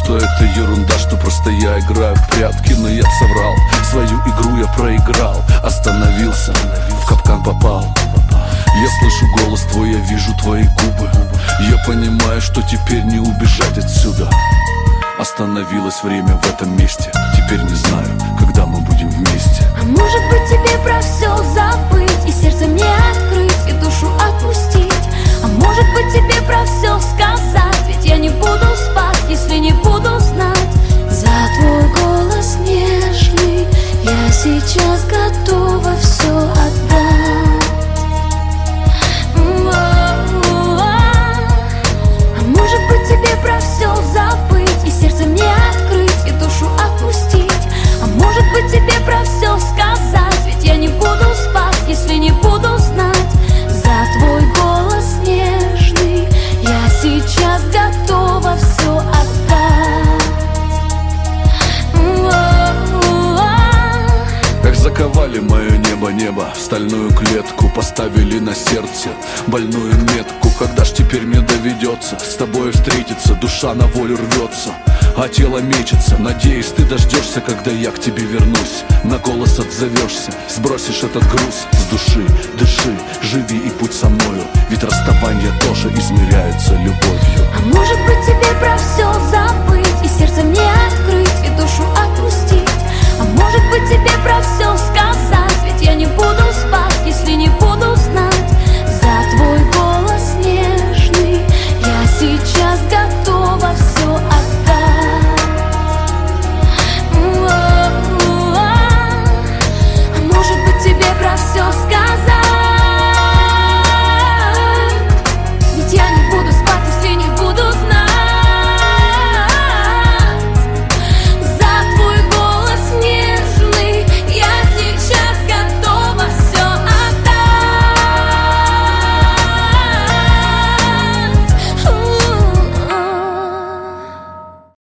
что это ерунда, что просто я играю в прятки. Но я соврал, свою игру я проиграл. Остановился, в капкан попал. Я слышу голос твой, я вижу твои губы. Я понимаю, что теперь не убежать отсюда. Остановилось время в этом месте. Теперь не знаю, когда мы будем вместе. А может быть тебе про все забыть, и сердце мне открыть, и душу отпустить. А может быть тебе про все сказать, ведь я не буду спать, если не буду знать. За твой голос нежный я сейчас готова все отдать. А может быть тебе про все забыть, и сердце мне открыть, и душу отпустить. А может быть тебе про все сказать, ведь я не буду спать, если не буду знать. За твой голос нежный я сейчас готова все отдать. Как заковали мое небо в стальную клетку, поставили на сердце больную метку. Когда ж теперь мне доведется с тобой встретиться? Душа на волю рвется, а тело мечется. Надеюсь, ты дождешься, когда я к тебе вернусь. На голос отзовешься, сбросишь этот груз с души. Дыши, живи и будь со мною, ведь расставания тоже измеряются любовью. А может быть тебе про все забыть, и сердце мне открыть, и душу отпустить. А может быть тебе про все сказать, ведь я не буду